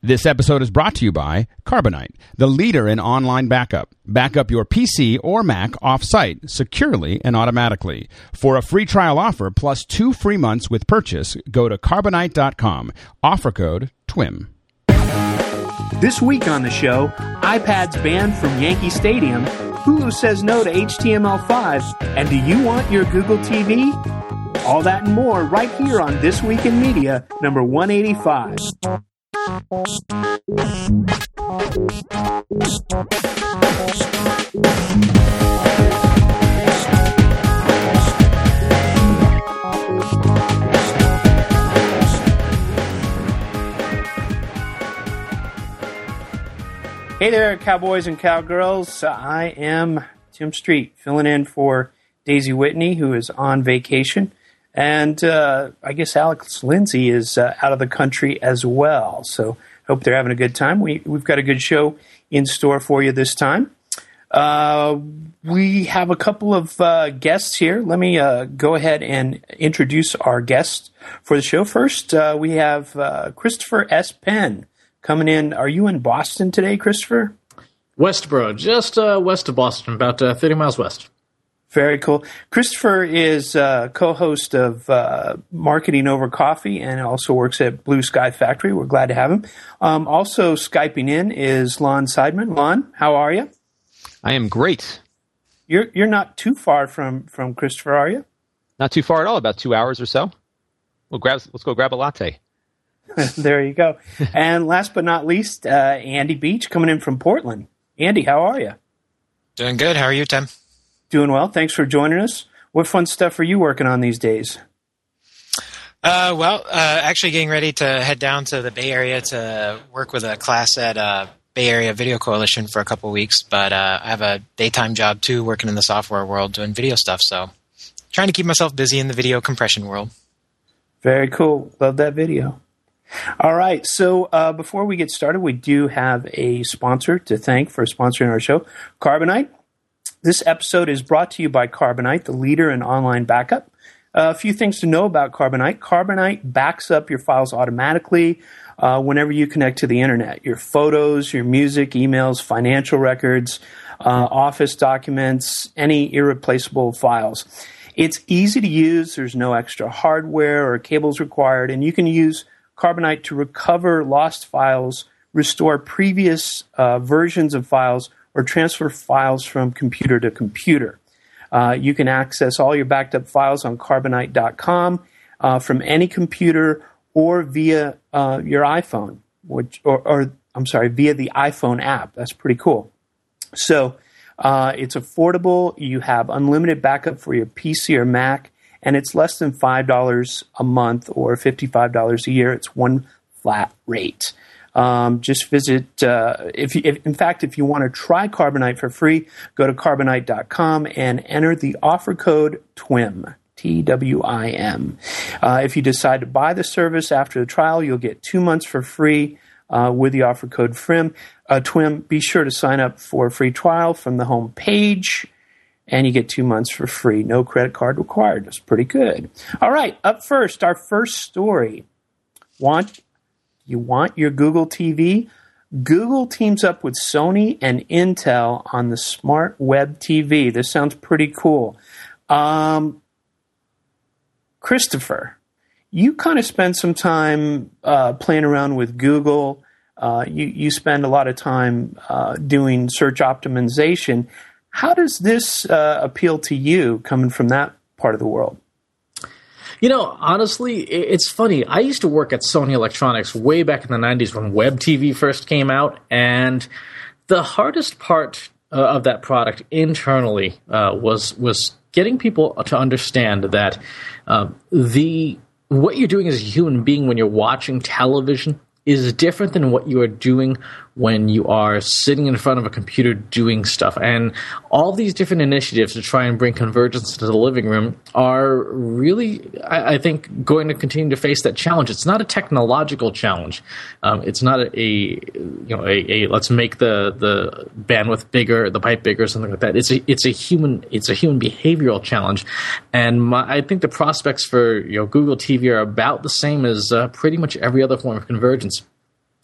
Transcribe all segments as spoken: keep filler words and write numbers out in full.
This episode is brought to you by Carbonite, the leader in online backup. Back up your P C or Mac off-site securely and automatically. For a free trial offer plus two free months with purchase, go to carbonite dot com. Offer code T W I M. This week on the show, iPads banned from Yankee Stadium, Hulu says no to H T M L five, and do you want your Google T V? All that and more right here on This Week in Media, number one eighty-five. Hey there, cowboys and cowgirls. I am Tim Street, filling in for Daisy Whitney, who is on vacation. And uh, I guess Alex Lindsay is uh, out of the country as well. So hope they're having a good time. We, we've got a good show in store for you this time. Uh, we have a couple of uh, guests here. Let me uh, go ahead and introduce our guests for the show. First, uh, we have uh, Christopher S. Penn coming in. Are you in Boston today, Christopher? Westboro, just uh, west of Boston, about uh, thirty miles west. Very cool. Christopher is uh, co-host of uh, Marketing Over Coffee and also works at Blue Sky Factory. We're glad to have him. Um, also Skyping in is Lon Seidman. Lon, how are you? I am great. You're you're not too far from, from Christopher, are you? Not too far at all, about two hours or so. We'll grab, let's go grab a latte. There you go. And last but not least, uh, Andy Beach coming in from Portland. Andy, how are you? Doing good. How are you, Tim? Doing well. Thanks for joining us. What fun stuff are you working on these days? Uh, well, uh, actually getting ready to head down to the Bay Area to work with a class at uh, Bay Area Video Coalition for a couple of weeks. But uh, I have a daytime job, too, working in the software world doing video stuff. So trying to keep myself busy in the video compression world. Very cool. Love that video. All right. So uh, before we get started, we do have a sponsor to thank for sponsoring our show, Carbonite. This episode is brought to you by Carbonite, the leader in online backup. Uh, a few things to know about Carbonite. Carbonite backs up your files automatically uh, whenever you connect to the internet. Your photos, your music, emails, financial records, uh, office documents, any irreplaceable files. It's easy to use. There's no extra hardware or cables required, and you can use Carbonite to recover lost files, restore previous uh, versions of files, or transfer files from computer to computer. Uh, you can access all your backed up files on carbonite dot com uh, from any computer or via uh, your iPhone, which or, or I'm sorry, via the iPhone app. That's pretty cool. So uh, it's affordable. You have unlimited backup for your P C or Mac, and it's less than five dollars a month or fifty-five dollars a year. It's one flat rate. Um, just visit, uh, if, you, if in fact, if you want to try Carbonite for free, go to carbonite dot com and enter the offer code T W I M, T W I M. Uh, if you decide to buy the service after the trial, you'll get two months for free uh, with the offer code F R I M, uh, T W I M. Be sure to sign up for a free trial from the home page, and you get two months for free. No credit card required. That's pretty good. All right, up first, our first story. Want You want your Google T V? Google teams up with Sony and Intel on the Smart Web T V. This sounds pretty cool. Um, Christopher, you kind of spend some time uh, playing around with Google. Uh, you, you spend a lot of time uh, doing search optimization. How does this uh, appeal to you coming from that part of the world? You know, honestly, it's funny. I used to work at Sony Electronics way back in the nineties when Web T V first came out, and the hardest part uh, of that product internally uh, was was getting people to understand that uh, the what you're doing as a human being when you're watching television is different than what you are doing when you are sitting in front of a computer doing stuff. And all these different initiatives to try and bring convergence to the living room are really, I, I think, going to continue to face that challenge. It's not a technological challenge. Um, it's not a, a you know a, a let's make the, the bandwidth bigger, the pipe bigger, something like that. It's a it's a human it's a human behavioral challenge. And my, I think the prospects for you know Google T V are about the same as uh, pretty much every other form of convergence.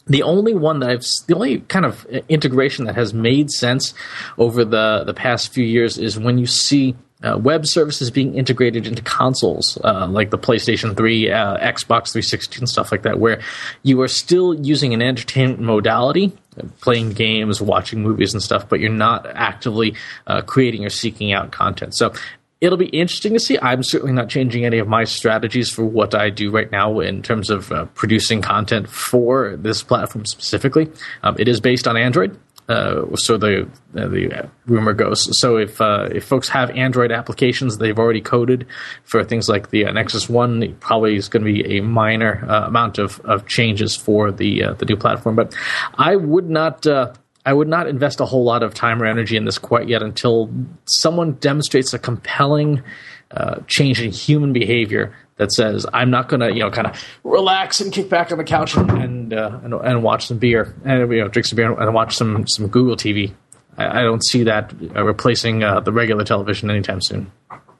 The only one that I've, the only kind of integration that has made sense over the, the past few years is when you see uh, web services being integrated into consoles, uh, like the PlayStation three, uh, Xbox three sixty, and stuff like that, where you are still using an entertainment modality, playing games, watching movies and stuff, but you're not actively uh, creating or seeking out content. So it'll be interesting to see. I'm certainly not changing any of my strategies for what I do right now in terms of uh, producing content for this platform specifically. Um, it is based on Android, uh, so the uh, the rumor goes. So if uh, if folks have Android applications they've already coded for things like the uh, Nexus One, it probably is going to be a minor uh, amount of, of changes for the uh, the new platform. But I would not. Uh, I would not invest a whole lot of time or energy in this quite yet until someone demonstrates a compelling uh, change in human behavior that says, I'm not going to, you know, kind of relax and kick back on the couch and and, uh, and and watch some beer and, you know, drink some beer and watch some, some Google T V. I, I don't see that uh, replacing uh, the regular television anytime soon.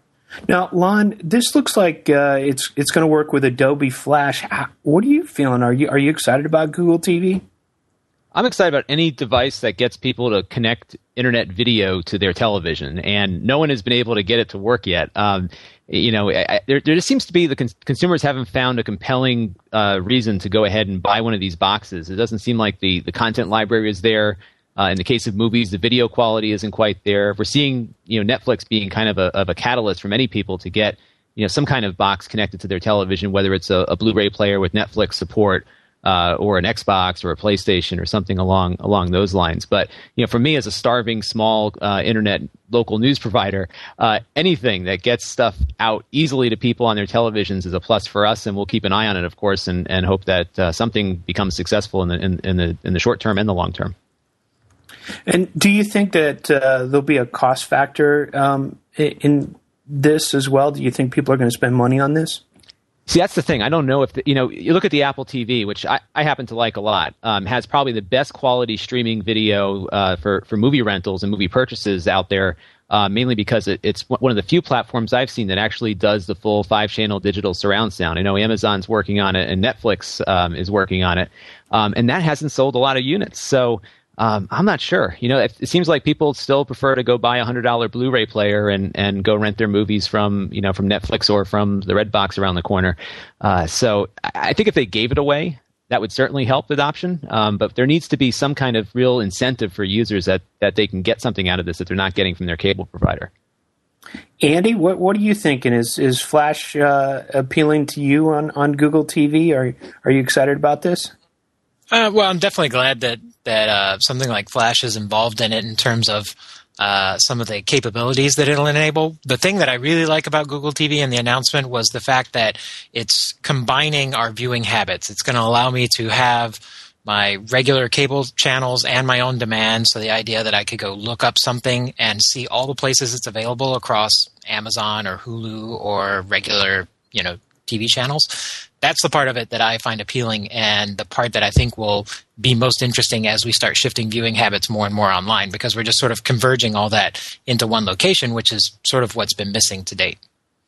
Now, Lon, this looks like uh, it's it's going to work with Adobe Flash. What are you feeling? Are you are you excited about Google T V? I'm excited about any device that gets people to connect internet video to their television, and no one has been able to get it to work yet. Um, you know, I, I, there, there just seems to be the cons- consumers haven't found a compelling uh, reason to go ahead and buy one of these boxes. It doesn't seem like the, the content library is there. Uh, in the case of movies, the video quality isn't quite there. We're seeing, you know, Netflix being kind of a, of a catalyst for many people to get, you know, some kind of box connected to their television, whether it's a, a Blu-ray player with Netflix support, Uh, or an Xbox or a PlayStation or something along along those lines. But you know, for me as a starving small uh, internet local news provider, uh, anything that gets stuff out easily to people on their televisions is a plus for us, and we'll keep an eye on it, of course, and, and hope that uh, something becomes successful in the in, in the in the short term and the long term. And do you think that uh, there'll be a cost factor um, in this as well? Do you think people are going to spend money on this? See, that's the thing. I don't know if, the, you know, you look at the Apple T V, which I, I happen to like a lot, um, has probably the best quality streaming video uh, for, for movie rentals and movie purchases out there, uh, mainly because it, it's one of the few platforms I've seen that actually does the full five-channel digital surround sound. I know Amazon's working on it and Netflix um, is working on it, um, and that hasn't sold a lot of units. So Um, I'm not sure. You know, it, it seems like people still prefer to go buy a hundred dollar Blu-ray player and, and go rent their movies from, you know, from Netflix or from the Redbox around the corner. Uh, so I, I think if they gave it away, that would certainly help adoption. Um, but there needs to be some kind of real incentive for users that, that they can get something out of this that they're not getting from their cable provider. Andy, what what are you thinking? Is is Flash uh, appealing to you on, on Google T V? Are are you excited about this? Uh, well, I'm definitely glad that that uh, something like Flash is involved in it in terms of uh, some of the capabilities that it'll enable. The thing that I really like about Google T V and the announcement was the fact that it's combining our viewing habits. It's going to allow me to have my regular cable channels and my own demand. So the idea that I could go look up something and see all the places it's available across Amazon or Hulu or regular, you know, T V channels. That's the part of it that I find appealing, and the part that I think will be most interesting as we start shifting viewing habits more and more online, because we're just sort of converging all that into one location, which is sort of what's been missing to date.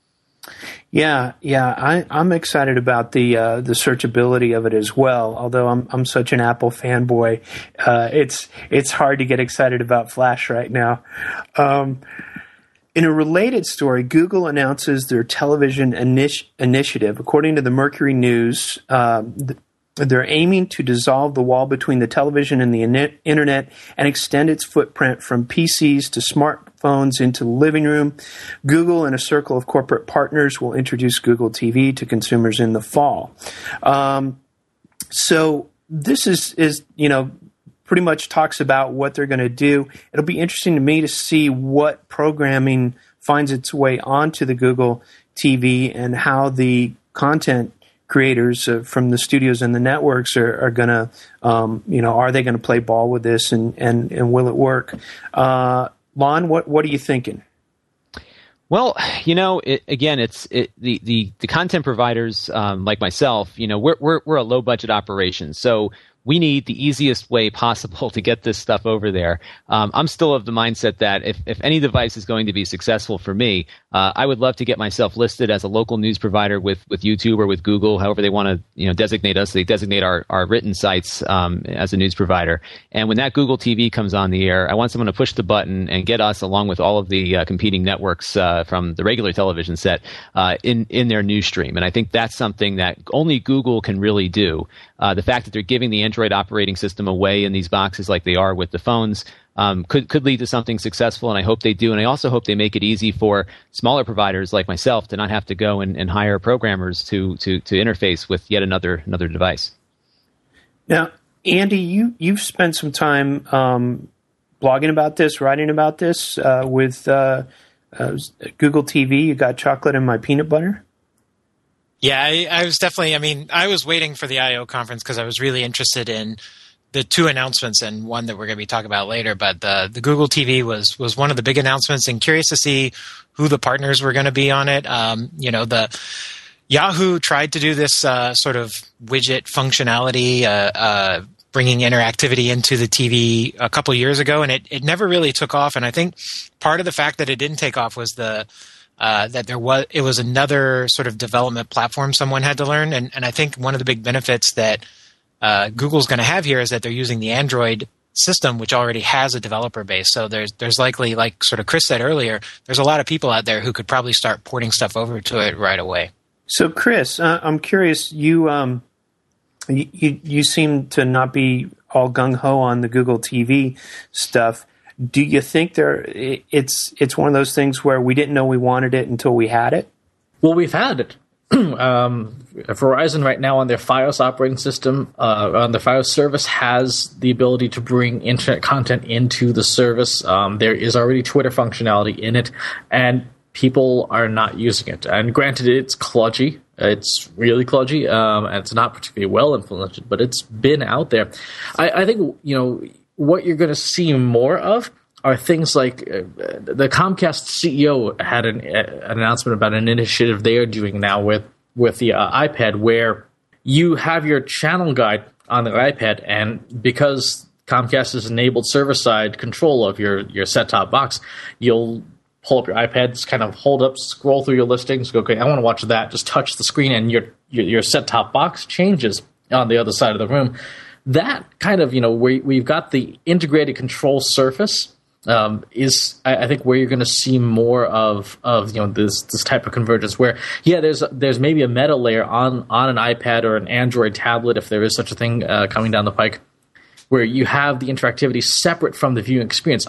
Yeah, yeah, I, I'm excited about the uh, the searchability of it as well. Although I'm I'm such an Apple fanboy, uh, it's it's hard to get excited about Flash right now. Um, In a related story, Google announces their television initi- initiative. According to the Mercury News, uh, th- they're aiming to dissolve the wall between the television and the in- internet and extend its footprint from P Cs to smartphones into the living room. Google and a circle of corporate partners will introduce Google T V to consumers in the fall. Um, so this is, is, you know, pretty much talks about what they're going to do. It'll be interesting to me to see what programming finds its way onto the Google T V and how the content creators uh, from the studios and the networks are, are going to, um, you know, are they going to play ball with this, and, and, and will it work? Uh, Lon, what, what are you thinking? Well, you know, it, again, it's it, the, the the content providers um, like myself. You know, we're we're we're a low budget operation, so we need the easiest way possible to get this stuff over there. Um, I'm still of the mindset that if, if any device is going to be successful for me, uh, I would love to get myself listed as a local news provider with, with YouTube or with Google, however they want to, you know, designate us. They designate our, our written sites um, as a news provider. And when that Google T V comes on the air, I want someone to push the button and get us, along with all of the uh, competing networks uh, from the regular television set, uh, in, in their news stream. And I think that's something that only Google can really do. Uh, the fact that they're giving the Android operating system away in these boxes like they are with the phones um, could could lead to something successful, and I hope they do. And I also hope they make it easy for smaller providers like myself to not have to go and, and hire programmers to, to to interface with yet another another device. Now, Andy, you, you've spent some time um, blogging about this, writing about this uh, with uh, uh, Google T V. You got chocolate in my peanut butter? Yeah, I, I was definitely, I mean, I was waiting for the I O conference because I was really interested in the two announcements and one that we're going to be talking about later. But the, the Google T V was was one of the big announcements, and curious to see who the partners were going to be on it. Um, you know, the Yahoo tried to do this uh, sort of widget functionality, uh, uh, bringing interactivity into the T V a couple years ago, and it, it never really took off. And I think part of the fact that it didn't take off was the Uh, that there was it was another sort of development platform someone had to learn, and and I think one of the big benefits that uh, Google's going to have here is that they're using the Android system, which already has a developer base. So there's there's likely, like sort of Chris said earlier, there's a lot of people out there who could probably start porting stuff over to it right away. So Chris, uh, I'm curious. You um you, you you seem to not be all gung ho on the Google T V stuff. Do you think there it's it's one of those things where we didn't know we wanted it until we had it? Well, we've had it. um, Verizon right now on their Fios operating system, uh, on the Fios service, has the ability to bring internet content into the service. Um, there is already Twitter functionality in it, and people are not using it. And granted, it's kludgy. It's really kludgy, um, and it's not particularly well implemented, but it's been out there. I, I think, you know, what you're going to see more of are things like uh, the Comcast C E O had an, uh, an announcement about an initiative they are doing now with, with the uh, iPad, where you have your channel guide on the iPad, and because Comcast has enabled server-side control of your, your set-top box, you'll pull up your iPad, just kind of hold up, scroll through your listings, go, okay, I want to watch that, just touch the screen, and your, your, your set-top box changes on the other side of the room. That kind of, you know, where we've got the integrated control surface um, is, I, I think, where you're going to see more of, of you know, this this type of convergence. Where, yeah, there's there's maybe a meta layer on on an iPad or an Android tablet, if there is such a thing uh, coming down the pike, where you have the interactivity separate from the viewing experience.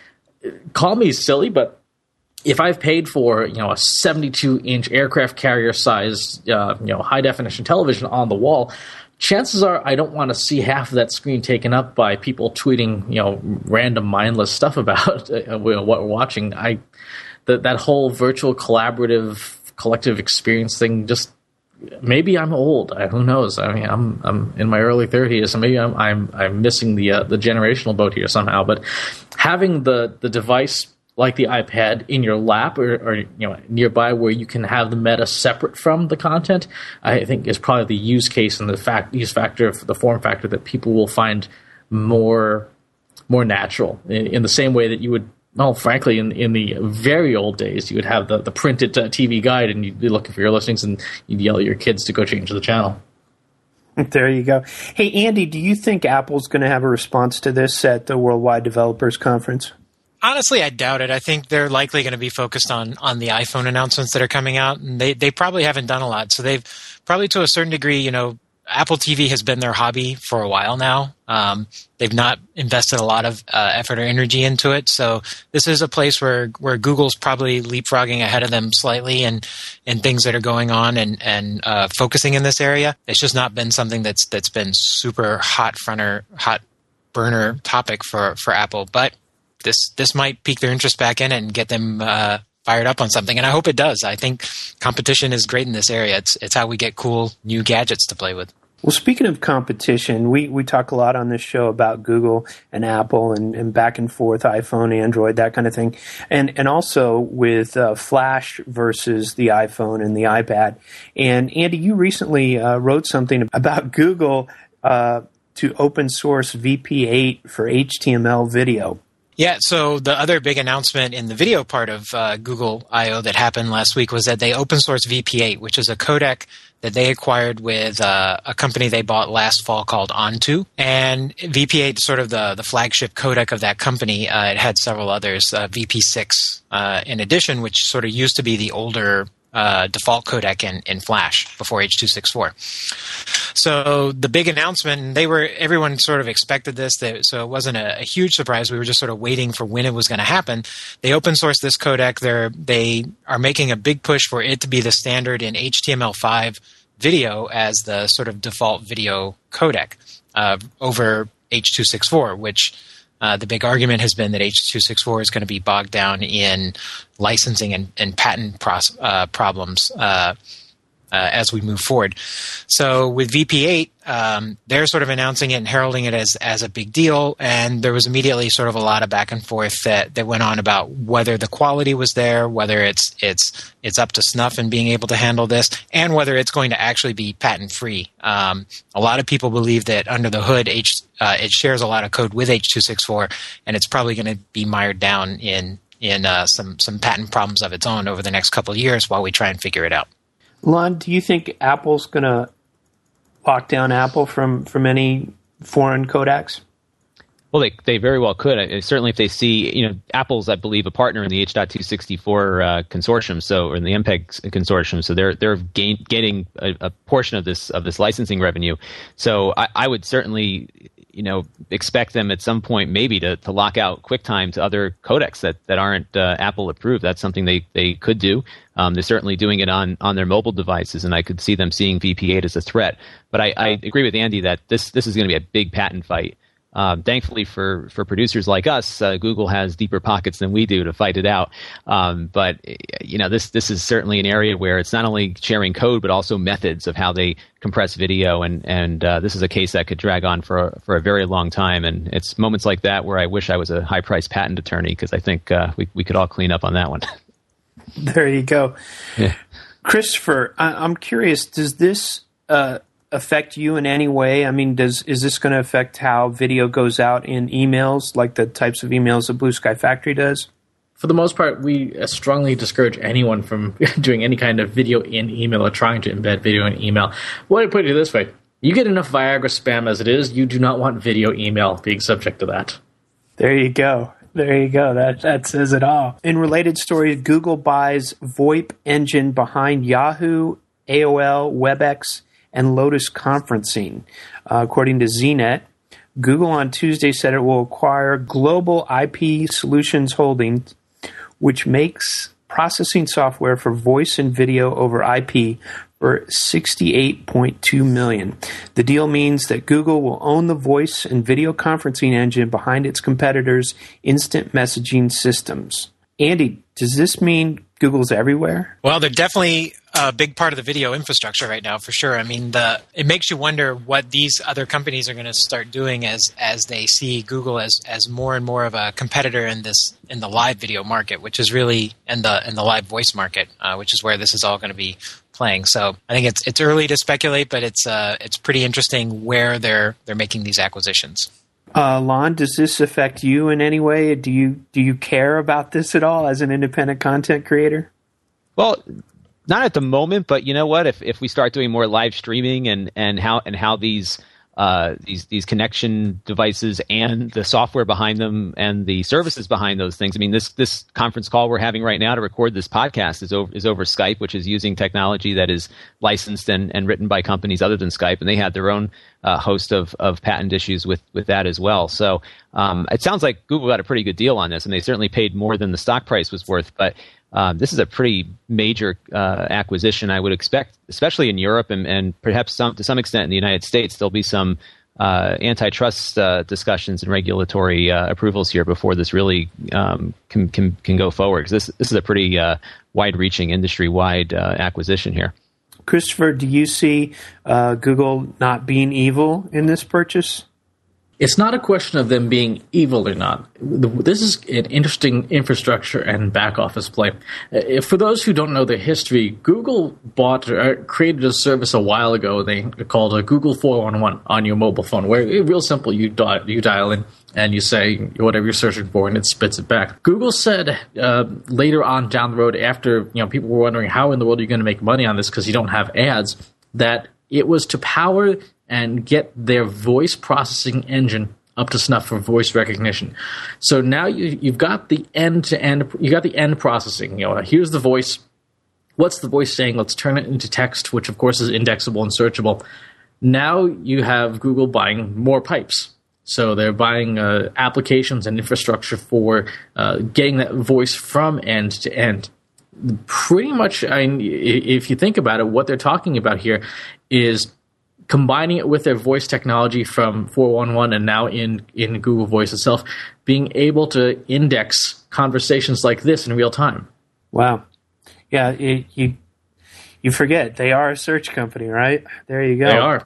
Call me silly, but if I've paid for, you know, a seventy-two inch aircraft carrier size, uh, you know, high definition television on the wall, chances are I don't want to see half of that screen taken up by people tweeting, you know, random mindless stuff about uh, what we're watching. I that that whole virtual collaborative collective experience thing, just maybe I'm old. I, who knows? I mean, I'm I'm in my early thirties, so maybe I'm I'm I'm missing the uh, the generational boat here somehow. But having the the device like the iPad in your lap or, or you know nearby, where you can have the meta separate from the content, I think is probably the use case and the fact use factor, the form factor that people will find more more natural. In, in the same way that you would, well, frankly, in in the very old days, you would have the the printed uh, T V guide, and you'd be looking for your listings, and you'd yell at your kids to go change the channel. There you go. Hey, Andy, do you think Apple's going to have a response to this at the Worldwide Developers Conference? Honestly, I doubt it. I think they're likely going to be focused on on the iPhone announcements that are coming out, and they, they probably haven't done a lot. So they've probably, to a certain degree, you know, Apple T V has been their hobby for a while now. Um, they've not invested a lot of uh, effort or energy into it. So this is a place where, where Google's probably leapfrogging ahead of them slightly and and things that are going on and and uh, focusing in this area. It's just not been something that's that's been super hot fronter, hot burner topic for for Apple, but This this might pique their interest back in it and get them uh, fired up on something, and I hope it does. I think competition is great in this area. It's it's how we get cool new gadgets to play with. Well, speaking of competition, we, we talk a lot on this show about Google and Apple and, and back and forth, iPhone, Android, that kind of thing, and and also with uh, Flash versus the iPhone and the iPad. And Andy, you recently uh, wrote something about Google Uh, to open source V P eight for H T M L video. Yeah, so the other big announcement in the video part of uh, Google I O that happened last week was that they open source V P eight, which is a codec that they acquired with uh, a company they bought last fall called Onto. And V P eight is sort of the, the flagship codec of that company. Uh, it had several others, uh, V P six uh, in addition, which sort of used to be the older uh, default codec in, in Flash before H two sixty-four. So the big announcement, they were everyone sort of expected this, they, so it wasn't a, a huge surprise. We were just sort of waiting for when it was going to happen. They open sourced this codec. They're, they are making a big push for it to be the standard in H T M L five video as the sort of default video codec uh, over H two sixty-four, which uh, the big argument has been that H two sixty-four is going to be bogged down in licensing and, and patent pros, uh, problems uh, uh, as we move forward. So with V P eight, um, they're sort of announcing it and heralding it as as a big deal, and there was immediately sort of a lot of back and forth that, that went on about whether the quality was there, whether it's it's it's up to snuff in being able to handle this, and whether it's going to actually be patent free. Um, a lot of people believe that under the hood, H, uh, it shares a lot of code with H two sixty-four, and it's probably going to be mired down in in uh, some some patent problems of its own over the next couple of years while we try and figure it out. Lon, do you think Apple's going to lock down Apple from, from any foreign codecs? Well, they they very well could. I, certainly, if they see, you know, Apple's, I believe, a partner in the H two sixty-four uh, consortium, so or in the M P E G consortium, so they're they're gain, getting a, a portion of this of this licensing revenue. So I, I would certainly, you know, expect them at some point maybe to, to lock out QuickTime to other codecs that that aren't uh, Apple approved. That's something they, they could do. Um, they're certainly doing it on, on their mobile devices, and I could see them seeing V P eight as a threat. But I, I agree with Andy that this this is going to be a big patent fight. Um, thankfully for, for producers like us, uh, Google has deeper pockets than we do to fight it out. Um, but you know, this this is certainly an area where it's not only sharing code but also methods of how they compress video, and and uh, this is a case that could drag on for for a very long time. And it's moments like that where I wish I was a high-priced patent attorney, because I think uh, we we could all clean up on that one. There you go, yeah. Christopher. I, I'm curious. Does this uh, affect you in any way? I mean, does is this going to affect how video goes out in emails, like the types of emails that Blue Sky Factory does? For the most part, we strongly discourage anyone from doing any kind of video in email or trying to embed video in email. Well, I put it this way. You get enough Viagra spam as it is. You do not want video email being subject to that. There you go. There you go. That that says it all. In related story, Google buys VoIP engine behind Yahoo, A O L, WebEx, and Lotus Conferencing. Uh, according to Z net, Google on Tuesday said it will acquire Global I P Solutions Holdings, which makes processing software for voice and video over I P, for sixty-eight point two million dollars. The deal means that Google will own the voice and video conferencing engine behind its competitors' instant messaging systems. Andy, does this mean Google's everywhere? Well, they're definitely a big part of the video infrastructure right now, for sure. I mean, the it makes you wonder what these other companies are going to start doing as as they see Google as as more and more of a competitor in this in the live video market, which is really in the in the live voice market, uh, which is where this is all going to be playing. So I think it's it's early to speculate, but it's uh, it's pretty interesting where they're they're making these acquisitions. Uh, Lon, does this affect you in any way? Do you do you care about this at all as an independent content creator? Well, not at the moment, but you know what? If if we start doing more live streaming and, and how and how these uh, these these connection devices and the software behind them and the services behind those things. I mean, this this conference call we're having right now to record this podcast is over is over Skype, which is using technology that is licensed and, and written by companies other than Skype, and they had their own uh, host of of patent issues with with that as well. So um, it sounds like Google got a pretty good deal on this, and they certainly paid more than the stock price was worth, but. Um, this is a pretty major uh, acquisition. I would expect, especially in Europe and, and perhaps some, to some extent in the United States, there'll be some uh, antitrust uh, discussions and regulatory uh, approvals here before this really um, can, can can go forward. Because this this is a pretty uh, wide-reaching, industry-wide uh, acquisition here. Christopher, do you see uh, Google not being evil in this purchase? It's not a question of them being evil or not. This is an interesting infrastructure and back office play. For those who don't know the history, Google bought or created a service a while ago they called a Google four one one on your mobile phone, where it's real simple. You dial, you dial in and you say whatever you're searching for, and it spits it back. Google said uh, later on down the road, after you know people were wondering how in the world are you going to make money on this because you don't have ads, that it was to power and get their voice processing engine up to snuff for voice recognition. So now you, you've got the end-to-end, you got the end processing. You know, here's the voice. What's the voice saying? Let's turn it into text, which of course is indexable and searchable. Now you have Google buying more pipes. So they're buying uh, applications and infrastructure for uh, getting that voice from end to end. Pretty much, I mean, if you think about it, what they're talking about here is combining it with their voice technology from four one one and now in, in Google Voice itself, being able to index conversations like this in real time. Wow. Yeah, it, you you forget, they are a search company, right? There you go. They are.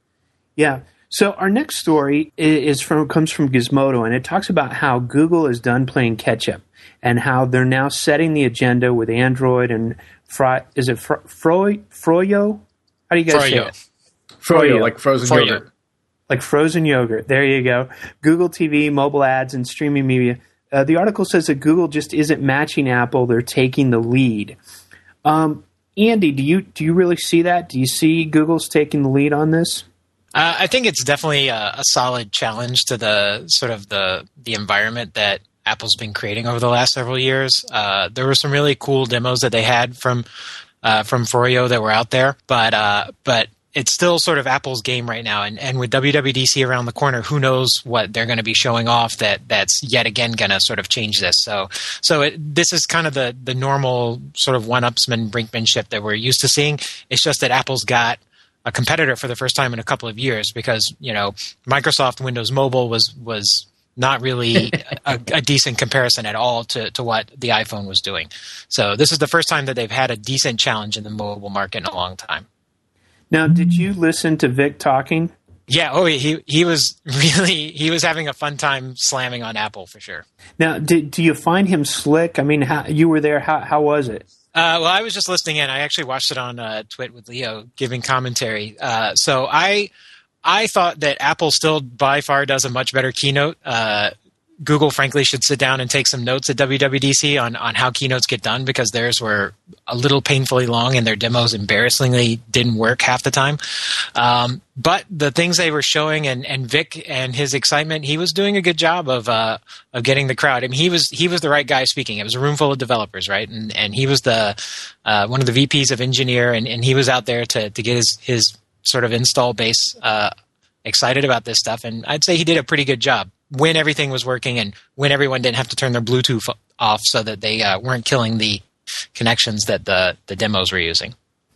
Yeah. So our next story is from comes from Gizmodo, and it talks about how Google is done playing catch-up and how they're now setting the agenda with Android and Fro- is it Fro- Fro- Froyo? How do you guys Froyo. say it? Froyo, like frozen Froyo. yogurt. Like frozen yogurt. There you go. Google T V, mobile ads, and streaming media. Uh, the article says that Google just isn't matching Apple. They're taking the lead. Um, Andy, do you do you really see that? Do you see Google's taking the lead on this? Uh, I think it's definitely a, a solid challenge to the sort of the the environment that Apple's been creating over the last several years. Uh, there were some really cool demos that they had from uh, from Froyo that were out there, but uh, but it's still sort of Apple's game right now. And, and with W W D C around the corner, who knows what they're going to be showing off that that's yet again going to sort of change this. So so it, this is kind of the the normal sort of one-upsman brinkmanship that we're used to seeing. It's just that Apple's got a competitor for the first time in a couple of years because, you know, Microsoft Windows Mobile was was not really a, a decent comparison at all to, to what the iPhone was doing. So this is the first time that they've had a decent challenge in the mobile market in a long time. Now, did you listen to Vic talking? Yeah, oh, he he was really he was having a fun time slamming on Apple for sure. Now, did, do you find him slick? I mean, how, you were there. How how was it? Uh, well, I was just listening in. I actually watched it on uh, Twit with Leo giving commentary. Uh, so I I thought that Apple still by far does a much better keynote. Uh, Google, frankly, should sit down and take some notes at W W D C on, on how keynotes get done because theirs were a little painfully long and their demos embarrassingly didn't work half the time. Um, but the things they were showing and, and Vic and his excitement, he was doing a good job of uh, of getting the crowd. I mean, he was he was the right guy speaking. It was a room full of developers, right? And and he was the uh, one of the V Ps of engineer, and, and he was out there to to get his his sort of install base uh, excited about this stuff. And I'd say he did a pretty good job when everything was working and when everyone didn't have to turn their Bluetooth off so that they uh, weren't killing the connections that the, the demos were using.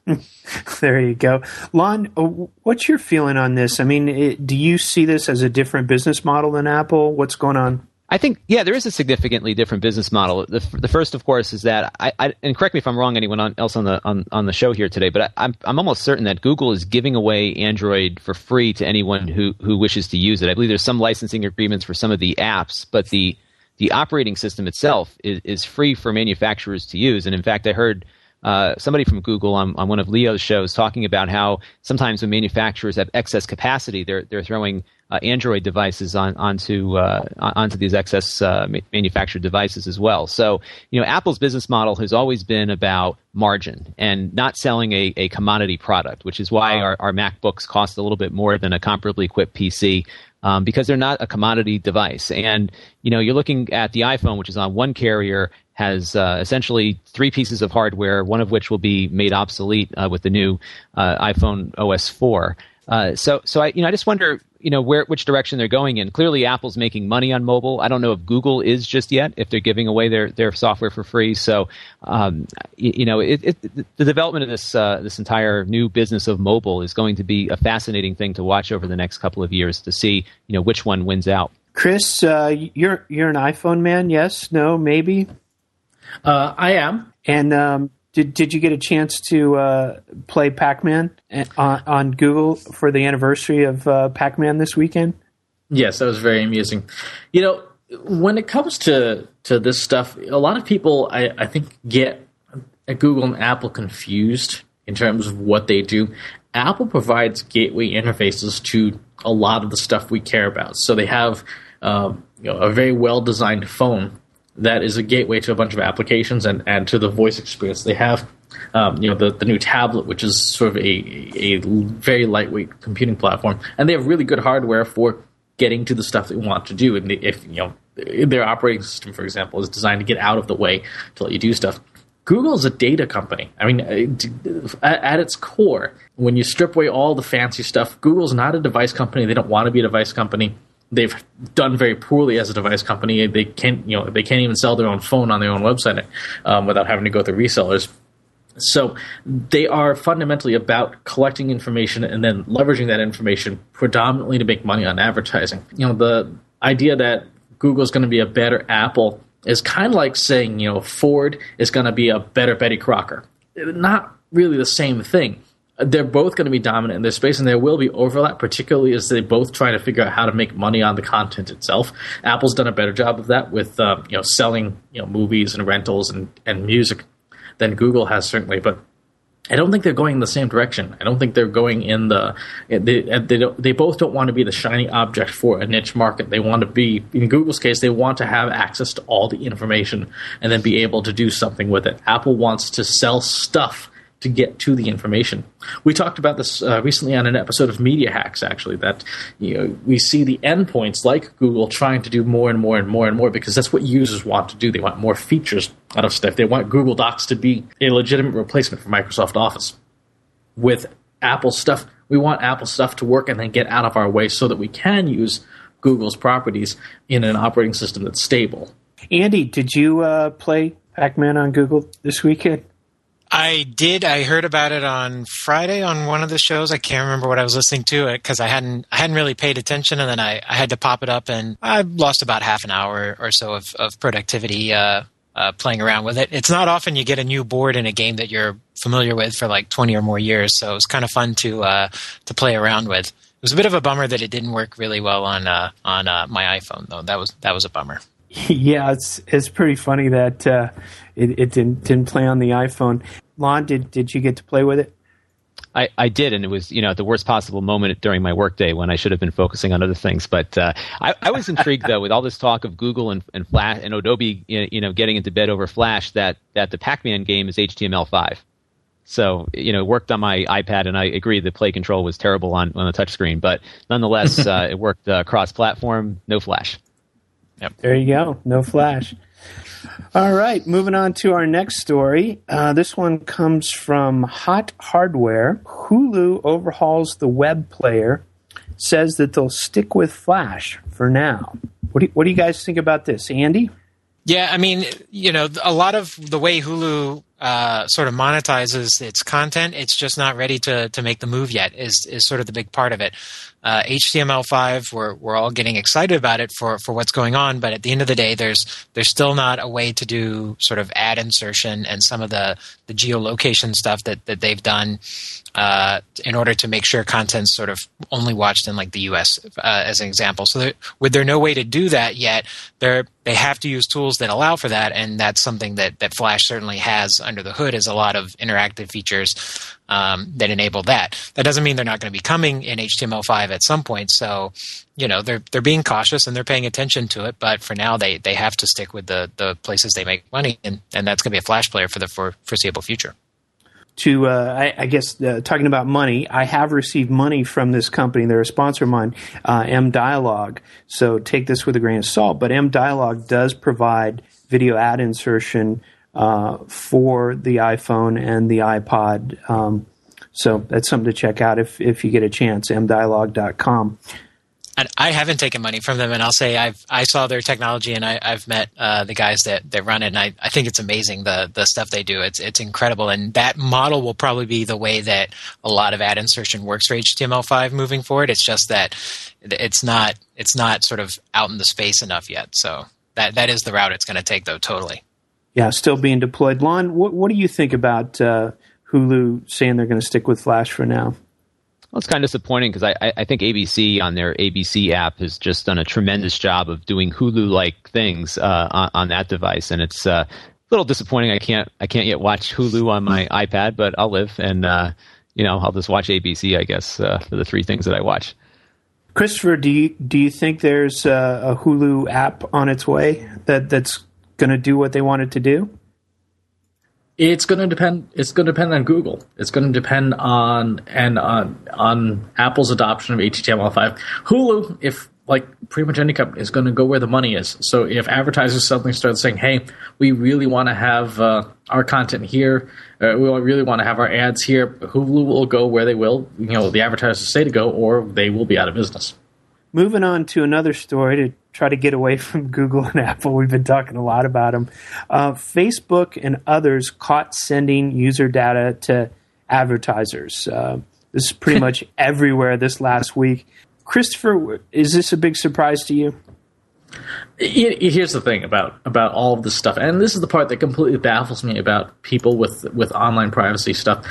There you go. Lon, what's your feeling on this? I mean, it, do you see this as a different business model than Apple? What's going on? I think, yeah, there is a significantly different business model. The, the first, of course, is that I, I and correct me if I'm wrong, anyone on, else on the on, on the show here today, but I, I'm I'm almost certain that Google is giving away Android for free to anyone who, who wishes to use it. I believe there's some licensing agreements for some of the apps, but the the operating system itself is, is free for manufacturers to use. And in fact, I heard uh, somebody from Google on, on one of Leo's shows talking about how sometimes when manufacturers have excess capacity, they're they're throwing Uh, Android devices on, onto uh, onto these excess uh, ma- manufactured devices as well. So, you know, Apple's business model has always been about margin and not selling a, a commodity product, which is why our, our MacBooks cost a little bit more than a comparably equipped P C um, because they're not a commodity device. And, you know, you're looking at the iPhone, which is on one carrier, has uh, essentially three pieces of hardware, one of which will be made obsolete uh, with the new uh, iPhone O S four. Uh, so, so I, you know, I just wonder, you know, where which direction they're going in. Clearly, Apple's making money on mobile. I don't know if Google is just yet, if they're giving away their, their software for free. So, um, you, you know, it, it, the development of this uh, this entire new business of mobile is going to be a fascinating thing to watch over the next couple of years to see, you know, which one wins out. Chris, uh, you're you're an iPhone man? Yes? No? Maybe? Uh, I am. And um, did did you get a chance to uh, play Pac-Man on, on Google for the anniversary of uh, Pac-Man this weekend? Yes, that was very amusing. You know, when it comes to, to this stuff, a lot of people, I, I think, get Google and Apple confused in terms of what they do. Apple provides gateway interfaces to a lot of the stuff we care about. So they have um, you know, a very well-designed phone that is a gateway to a bunch of applications and, and to the voice experience. They have um, you know the, the new tablet, which is sort of a, a very lightweight computing platform. And they have really good hardware for getting to the stuff they want to do. And if you know their operating system, for example, is designed to get out of the way to let you do stuff. Google is a data company. I mean, at its core, when you strip away all the fancy stuff, Google's not a device company. They don't want to be a device company. They've done very poorly as a device company. They can't, you know, they can't even sell their own phone on their own website um, without having to go through resellers. So they are fundamentally about collecting information and then leveraging that information predominantly to make money on advertising. You know, the idea that Google is going to be a better Apple is kind of like saying, you know, Ford is going to be a better Betty Crocker. Not really the same thing. They're both going to be dominant in their space, and there will be overlap, particularly as they both try to figure out how to make money on the content itself. Apple's done a better job of that with, uh, you know, selling, you know, movies and rentals and, and music than Google has, certainly. But I don't think they're going in the same direction. I don't think they're going in the they they, don't, they both don't want to be the shiny object for a niche market. They want to be, in Google's case, they want to have access to all the information and then be able to do something with it. Apple wants to sell stuff to get to the information. We talked about this uh, recently on an episode of Media Hacks, actually, that you know we see the endpoints like Google trying to do more and more and more and more because that's what users want to do. They want more features out of stuff. They want Google Docs to be a legitimate replacement for Microsoft Office. With Apple stuff, we want Apple stuff to work and then get out of our way so that we can use Google's properties in an operating system that's stable. Andy, did you uh, play Pac-Man on Google this weekend? I did. I heard about it on Friday on one of the shows. I can't remember what I was listening to because I hadn't I hadn't really paid attention, and then I, I had to pop it up, and I lost about half an hour or so of, of productivity uh, uh, playing around with it. It's not often you get a new board in a game that you're familiar with for like twenty or more years, so it was kind of fun to uh, to play around with. It was a bit of a bummer that it didn't work really well on uh, on uh, my iPhone, though. That was that was a bummer. Yeah, it's it's pretty funny that uh, it, it didn't didn't play on the iPhone. Lon, did did you get to play with it? I, I did, and it was you know at the worst possible moment during my workday when I should have been focusing on other things. But uh, I, I was intrigued though with all this talk of Google and and Flash and Adobe you know getting into bed over Flash that that the Pac-Man game is H T M L five. So you know it worked on my iPad, and I agree the play control was terrible on on the touchscreen, but nonetheless uh, it worked uh, cross-platform, no Flash. Yep. There you go. No Flash. All right. Moving on to our next story. Uh, this one comes from Hot Hardware. Hulu overhauls the web player, says that they'll stick with Flash for now. What do you, what do you guys think about this? Andy? Yeah, I mean, you know, a lot of the way Hulu uh, sort of monetizes its content, it's just not ready to to make the move yet, is is sort of the big part of it. Uh, H T M L five, we're we're all getting excited about it for, for what's going on, but at the end of the day, there's there's still not a way to do sort of ad insertion and some of the, the geolocation stuff that, that they've done uh, in order to make sure content's sort of only watched in like the U S uh, as an example. So there, with there no way to do that yet, they're they have to use tools that allow for that, and that's something that, that Flash certainly has under the hood, is a lot of interactive features um, that enable that. That doesn't mean they're not going to be coming in H T M L five at some point. So, you know, they're they're being cautious and they're paying attention to it. But for now, they, they have to stick with the, the places they make money, and, and that's going to be a Flash player for the for foreseeable future. To, uh, I, I guess, uh, talking about money, I have received money from this company. They're a sponsor of mine, uh, M-Dialogue. So take this with a grain of salt. But M-Dialogue does provide video ad insertion uh, for the iPhone and the iPod. Um, so that's something to check out if, if you get a chance, m dialogue dot com. And I haven't taken money from them, and I'll say I've I saw their technology, and I, I've met uh, the guys that, that run it, and I, I think it's amazing the the stuff they do. It's it's incredible, and that model will probably be the way that a lot of ad insertion works for H T M L five moving forward. It's just that it's not it's not sort of out in the space enough yet. So that that is the route it's going to take, though. Totally. Yeah, still being deployed. Lon, what what do you think about uh, Hulu saying they're going to stick with Flash for now? Well, it's kind of disappointing because I, I think A B C on their A B C app has just done a tremendous job of doing Hulu-like things uh, on, on that device, and it's uh, a little disappointing. I can't I can't yet watch Hulu on my iPad, but I'll live, and uh, you know I'll just watch A B C, I guess, uh, for the three things that I watch. Christopher, do you do you think there's a, a Hulu app on its way that, that's going to do what they want it to do? It's going to depend. It's going to depend on Google. It's going to depend on and on on Apple's adoption of H T M L five. Hulu, if like pretty much any company, is going to go where the money is. So if advertisers suddenly start saying, "Hey, we really want to have uh, our content here. Uh, we really want to have our ads here," Hulu will go where they will. You know, the advertisers say to go, or they will be out of business. Moving on to another story to try to get away from Google and Apple. We've been talking a lot about them. Uh, Facebook and others caught sending user data to advertisers. Uh, this is pretty much everywhere this last week. Christopher, is this a big surprise to you? Here's the thing about, about all of this stuff, and this is the part that completely baffles me about people with, with online privacy stuff.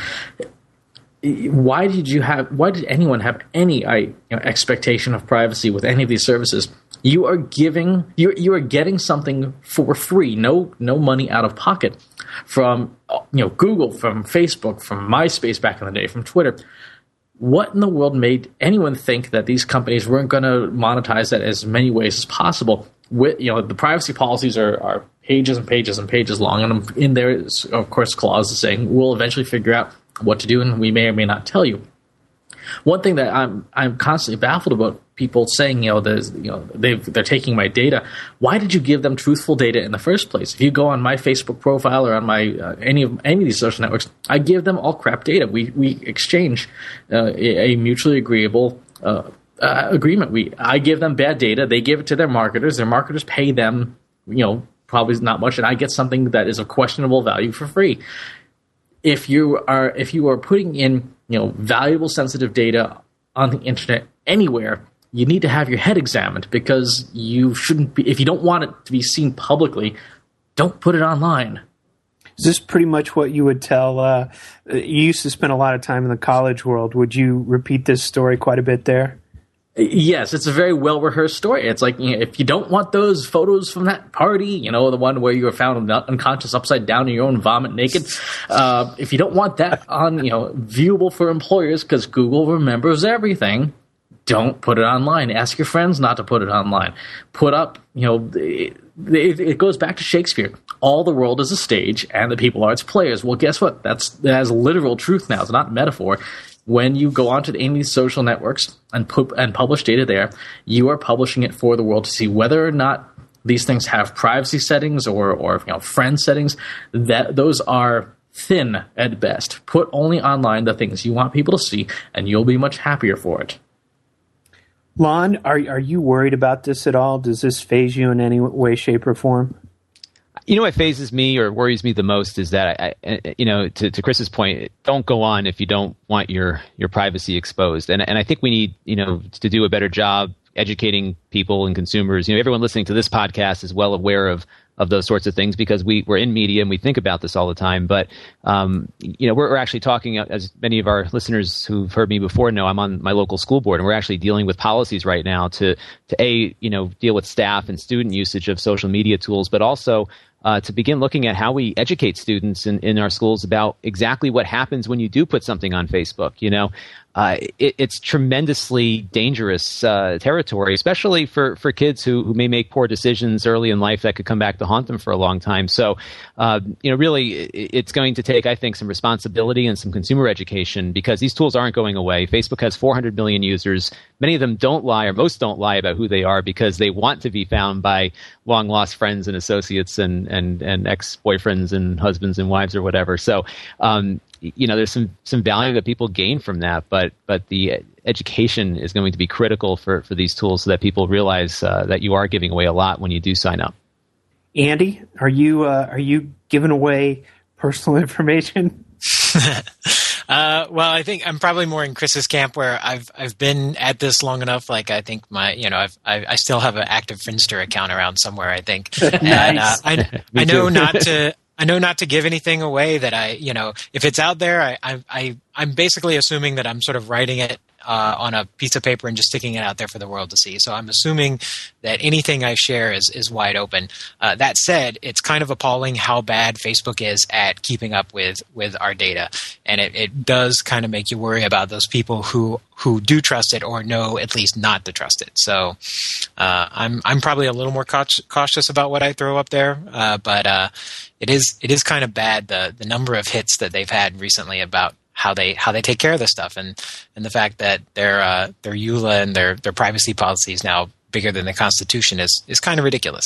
Why did you have? Why did anyone have any I, you know, expectation of privacy with any of these services? You are giving, you you are getting something for free, no no money out of pocket, from you know Google, from Facebook, from MySpace back in the day, from Twitter. What in the world made anyone think that these companies weren't going to monetize that as many ways as possible? With, you know, the privacy policies are, are pages and pages and pages long, and in there is, of course, clauses saying we'll eventually figure out what to do, and we may or may not tell you. One thing that I'm I'm constantly baffled about people saying, you know, there's, you know, they've, they're taking my data. Why did you give them truthful data in the first place? If you go on my Facebook profile or on my uh, any of any of these social networks, I give them all crap data. We we exchange uh, a, a mutually agreeable uh, uh, agreement. We I give them bad data. They give it to their marketers. Their marketers pay them, you know, probably not much, and I get something that is of questionable value for free. If you are if you are putting in, you know, valuable sensitive data on the internet anywhere, you need to have your head examined, because you shouldn't be, if you don't want it to be seen publicly, don't put it online. Is this pretty much what you would tell? Uh, you used to spend a lot of time in the college world. Would you repeat this story quite a bit there? Yes, it's a very well-rehearsed story. It's like, you know, if you don't want those photos from that party, you know, the one where you were found unconscious upside down in your own vomit naked, uh, if you don't want that on, you know, viewable for employers because Google remembers everything, don't put it online. Ask your friends not to put it online. Put up, you know, it, it goes back to Shakespeare. All the world is a stage, and the people are its players. Well, guess what? That's that has literal truth now. It's not metaphor. When you go onto any of these social networks and put and publish data there, you are publishing it for the world to see whether or not these things have privacy settings or, or you know, friend settings. That those are thin at best. Put only online the things you want people to see, and you'll be much happier for it. Lon, are are you worried about this at all? Does this faze you in any way, shape, or form? You know what phases me or worries me the most is that, I, I you know, to, to Chris's point, don't go on if you don't want your, your privacy exposed. And and I think we need, you know, to do a better job educating people and consumers. You know, everyone listening to this podcast is well aware of of those sorts of things because we, we're in media and we think about this all the time. But, um, you know, we're, we're actually talking, as many of our listeners who've heard me before know, I'm on my local school board, and we're actually dealing with policies right now to, to A, you know, deal with staff and student usage of social media tools, but also Uh, to begin looking at how we educate students in, in our schools about exactly what happens when you do put something on Facebook. You know, uh, it, it's tremendously dangerous uh, territory, especially for, for kids who, who may make poor decisions early in life that could come back to haunt them for a long time. So, uh, you know, really, it, it's going to take, I think, some responsibility and some consumer education because these tools aren't going away. Facebook has four hundred million users. Many of them don't lie, or most don't lie about who they are because they want to be found by long lost friends and associates and and and ex-boyfriends and husbands and wives or whatever. So, um, you know, there's some some value that people gain from that, but but the education is going to be critical for, for these tools so that people realize uh, that you are giving away a lot when you do sign up. Andy, are you uh, are you giving away personal information? Uh, well, I think I'm probably more in Chris's camp where I've I've been at this long enough. Like I think my you know I've I, I still have an active Friendster account around somewhere. I think, nice. and uh, I I know not to I know not to give anything away that I you know if it's out there I I, I I'm basically assuming that I'm sort of writing it uh, on a piece of paper and just sticking it out there for the world to see. So I'm assuming that anything I share is, is wide open. Uh, that said, it's kind of appalling how bad Facebook is at keeping up with, with our data. And it, it does kind of make you worry about those people who, who do trust it or know at least not to trust it. So uh, I'm I'm probably a little more cautious about what I throw up there. Uh, but uh, it is it is kind of bad, the the number of hits that they've had recently about how they how they take care of this stuff, and, and the fact that their uh, their E U L A and their their privacy policy is now bigger than the Constitution is is kind of ridiculous.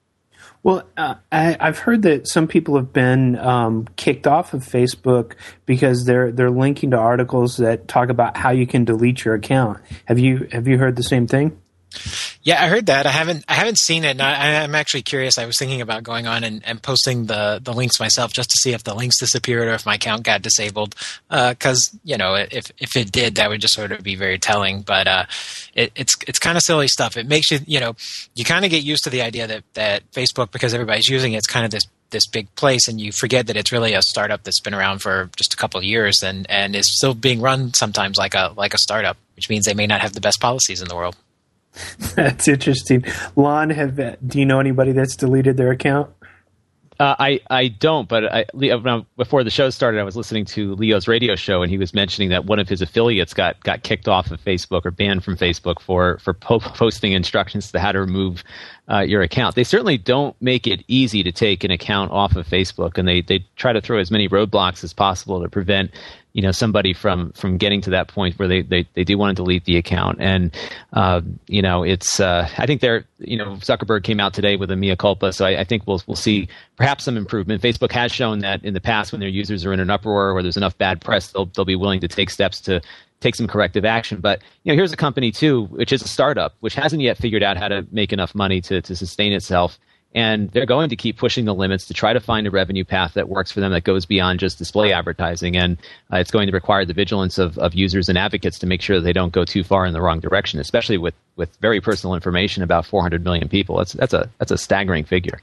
Well, uh, I, I've heard that some people have been um, kicked off of Facebook because they're they're linking to articles that talk about how you can delete your account. Have you have you heard the same thing? Yeah, I heard that. I haven't I haven't seen it. And I, I'm actually curious. I was thinking about going on and, and posting the, the links myself just to see if the links disappeared or if my account got disabled. Because, uh, you know, if if it did, that would just sort of be very telling. But uh, it, it's it's kind of silly stuff. It makes you, you know, you kind of get used to the idea that, that Facebook, because everybody's using it, it's kind of this this big place, and you forget that it's really a startup that's been around for just a couple of years and, and is still being run sometimes like a like a startup, which means they may not have the best policies in the world. That's interesting. Lon, have do you know anybody that's deleted their account? Uh, I, I don't, but I, Leo, before the show started, I was listening to Leo's radio show, and he was mentioning that one of his affiliates got, got kicked off of Facebook or banned from Facebook for, for po- posting instructions to how to remove uh, your account. They certainly don't make it easy to take an account off of Facebook, and they, they try to throw as many roadblocks as possible to prevent you know, somebody from, from getting to that point where they, they, they do want to delete the account. And, uh, you know, it's, uh, I think they're, you know, Zuckerberg came out today with a mea culpa. So I, I think we'll, we'll see perhaps some improvement. Facebook has shown that in the past when their users are in an uproar or there's enough bad press, they'll, they'll be willing to take steps to take some corrective action. But, you know, here's a company too, which is a startup, which hasn't yet figured out how to make enough money to, to sustain itself. And they're going to keep pushing the limits to try to find a revenue path that works for them that goes beyond just display advertising. And uh, it's going to require the vigilance of, of users and advocates to make sure that they don't go too far in the wrong direction, especially with, with very personal information about four hundred million people. That's that's a that's a staggering figure.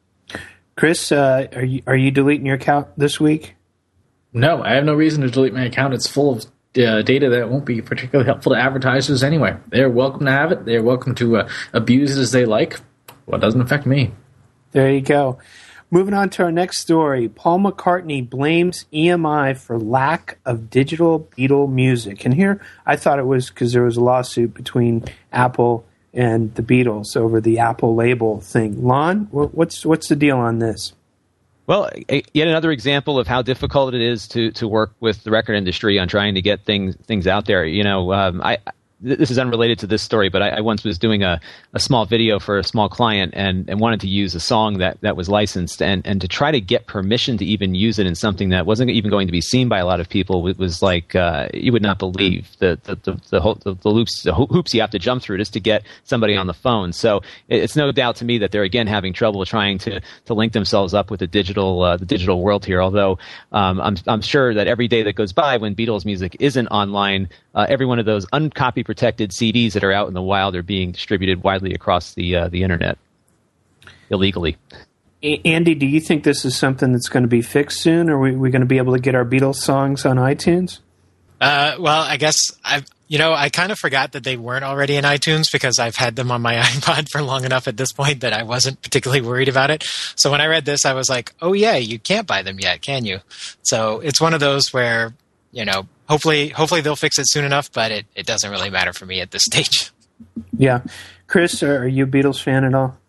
Chris, uh, are you are you deleting your account this week? No, I have no reason to delete my account. It's full of uh, data that won't be particularly helpful to advertisers anyway. They're welcome to have it. They're welcome to uh, abuse it as they like. Well, it doesn't affect me. There you go. Moving on to our next story. Paul McCartney blames E M I for lack of digital Beatle music. And here I thought it was because there was a lawsuit between Apple and the Beatles over the Apple label thing. Lon, what's what's the deal on this? Well, yet another example of how difficult it is to, to work with the record industry on trying to get things things out there. You know, um, I. This is unrelated to this story, but I, I once was doing a, a small video for a small client and, and wanted to use a song that, that was licensed. And, and to try to get permission to even use it in something that wasn't even going to be seen by a lot of people, it was like uh, you would not believe the the the, the, whole, the, the loops the hoops you have to jump through just to get somebody on the phone. So it's no doubt to me that they're again having trouble trying to, to link themselves up with the digital uh, the digital world here. Although um, I'm I'm sure that every day that goes by when Beatles music isn't online, uh, every one of those uncopy protected C Ds that are out in the wild are being distributed widely across the uh, the internet illegally. Andy, do you think this is something that's going to be fixed soon? Or are we, we going to be able to get our Beatles songs on iTunes? Uh, well, I guess I've you know I kind of forgot that they weren't already in iTunes because I've had them on my iPod for long enough at this point that I wasn't particularly worried about it. So when I read this, I was like, oh yeah, you can't buy them yet, can you? So it's one of those where you know. Hopefully, hopefully they'll fix it soon enough, but it, it doesn't really matter for me at this stage. Yeah. Chris, are you a Beatles fan at all?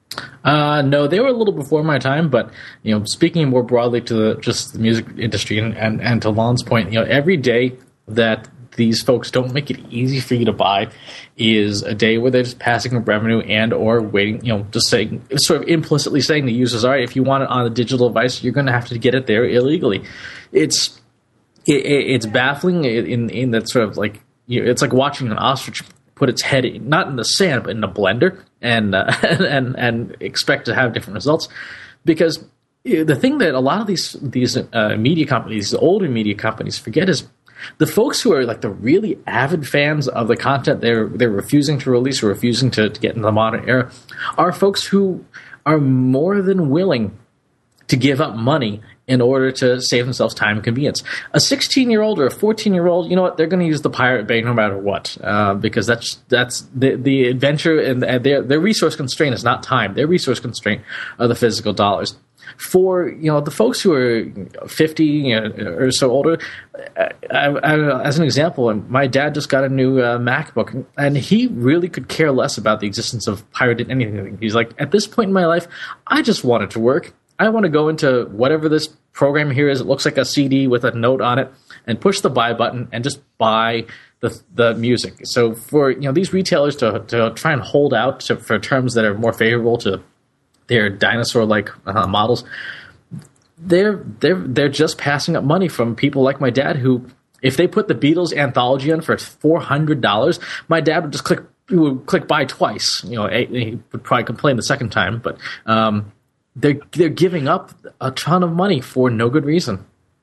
Uh, no, they were a little before my time, but, you know, speaking more broadly to the, just the music industry and, and, and to Lon's point, you know, every day that these folks don't make it easy for you to buy is a day where they're just passing up revenue and or waiting, you know, just saying, sort of implicitly saying to users, all right, if you want it on a digital device, you're going to have to get it there illegally. It's... It, it's baffling in in that sort of like you know, it's like watching an ostrich put its head in, not in the sand but in a blender and uh, and and expect to have different results, because the thing that a lot of these these uh, media companies, the older media companies, forget is the folks who are like the really avid fans of the content they're they're refusing to release or refusing to, to get into the modern era are folks who are more than willing to give up money in order to save themselves time and convenience. A sixteen-year-old or a fourteen-year-old, you know what? They're going to use the Pirate Bay no matter what, uh, because that's that's the the adventure, and, and their their resource constraint is not time. Their resource constraint are the physical dollars. For you know the folks who are fifty you know, or so older, I, I, as an example, my dad just got a new uh, MacBook, and he really could care less about the existence of pirated anything. He's like, at this point in my life, I just want it to work. I want to go into whatever this program here is. It looks like a C D with a note on it, and push the buy button and just buy the the music. So for you know these retailers to to try and hold out to, for terms that are more favorable to their dinosaur-like uh, models, they're they're they're just passing up money from people like my dad, who, if they put the Beatles anthology on for four hundred dollars, my dad would just click he would click buy twice. You know, he would probably complain the second time, but um, they're they're giving up a ton of money for no good reason.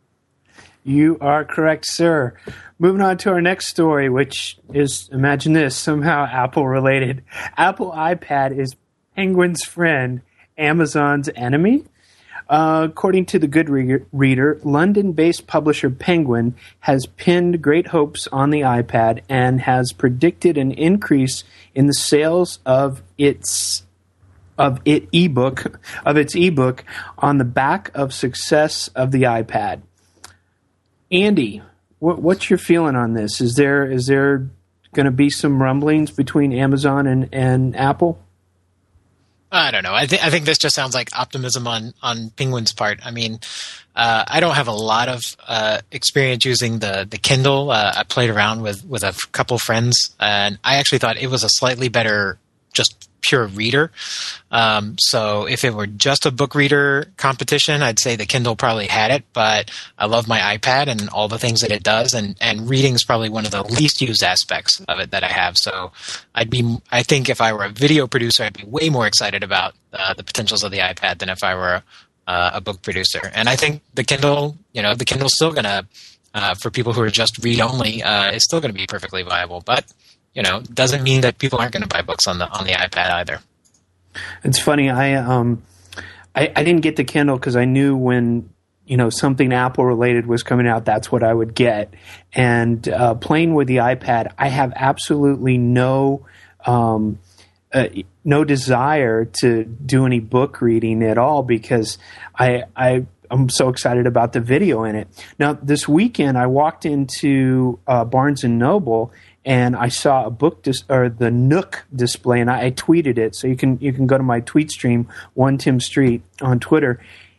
You are correct, sir. Moving on to our next story, which is, imagine this, somehow Apple related. Apple iPad is Penguin's friend, Amazon's enemy. Uh, according to the Goodreader, London-based publisher Penguin has pinned great hopes on the iPad and has predicted an increase in the sales of its of it ebook of its ebook on the back of success of the iPad. Andy, what, what's your feeling on this? Is there is there going to be some rumblings between Amazon and, and Apple? I don't know. I think I think this just sounds like optimism on, on Penguin's part. I mean, uh, I don't have a lot of uh, experience using the the Kindle. Uh, I played around with with a f- couple friends, and I actually thought it was a slightly better, just pure reader. Um, so if it were just a book reader competition, I'd say the Kindle probably had it. But I love my iPad and all the things that it does, and and reading is probably one of the least used aspects of it that I have. So I'd be, I think if I were a video producer, I'd be way more excited about uh, the potentials of the iPad than if I were uh, a book producer. And I think the Kindle, you know, the Kindle's still gonna, uh, for people who are just read only, uh, it's still gonna be perfectly viable. But you know, doesn't mean that people aren't going to buy books on the on the iPad either. It's funny. I um, I, I didn't get the Kindle because I knew when you know something Apple related was coming out, that's what I would get. And uh, playing with the iPad, I have absolutely no um, uh, no desire to do any book reading at all because I I. I'm so excited about the video in it. Now, this weekend, I walked into uh, Barnes and Noble and I saw a book dis- or the Nook display, and I, I tweeted it. So you can you can go to my tweet stream, One Tim Street on Twitter.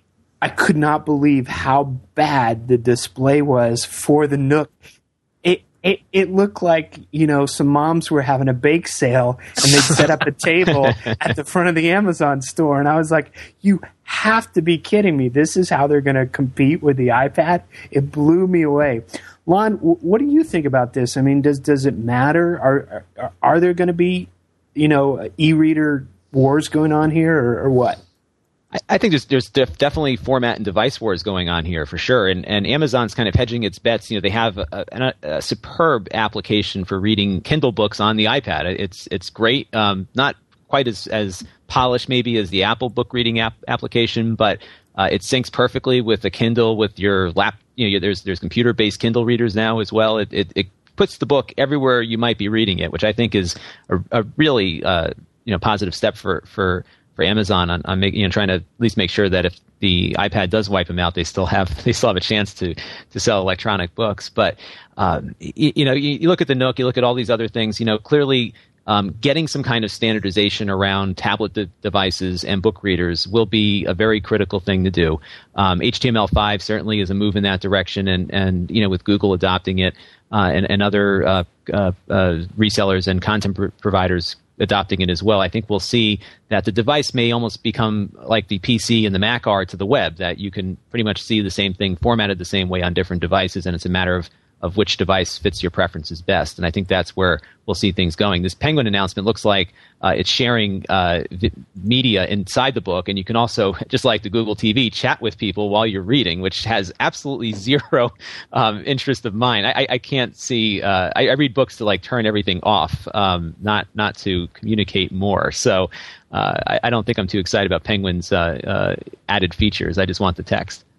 I could not believe how bad the display was for the Nook. It it it looked like you know some moms were having a bake sale and they set up a table at the front of the Amazon store, and I was like, you have to be kidding me. This is how they're going to compete with the iPad? It blew me away. Lon, what do you think about this? I mean, does does it matter? Are are, are there going to be, you know, e-reader wars going on here, or, or what? I, I think there's there's def- definitely format and device wars going on here for sure, and and Amazon's kind of hedging its bets. You know, they have a, a, a superb application for reading Kindle books on the iPad. It's it's great. Um, not quite as as polished maybe as the Apple book reading app application, but uh, it syncs perfectly with the Kindle with your lap. You know, there's there's computer based Kindle readers now as well. It, it it puts the book everywhere you might be reading it, which I think is a, a really uh, you know positive step for for. for Amazon on, on making, you know, trying to at least make sure that if the iPad does wipe them out, they still have they still have a chance to to sell electronic books. But um, you, you know, you, you look at the Nook, you look at all these other things. You know, clearly um, getting some kind of standardization around tablet de- devices and book readers will be a very critical thing to do. Um, H T M L five certainly is a move in that direction, and and you know, with Google adopting it uh, and and other uh, uh, uh, resellers and content pr- providers adopting it as well, I think we'll see that the device may almost become like the P C and the Mac are to the web, that you can pretty much see the same thing formatted the same way on different devices, and it's a matter of of which device fits your preferences best. And I think that's where we'll see things going. This Penguin announcement looks like uh, it's sharing uh, v- media inside the book, and you can also, just like the Google T V, chat with people while you're reading, which has absolutely zero um, interest of mine. I, I can't see. Uh, I, I read books to like turn everything off, um, not not to communicate more. So uh, I, I don't think I'm too excited about Penguin's uh, uh, added features. I just want the text.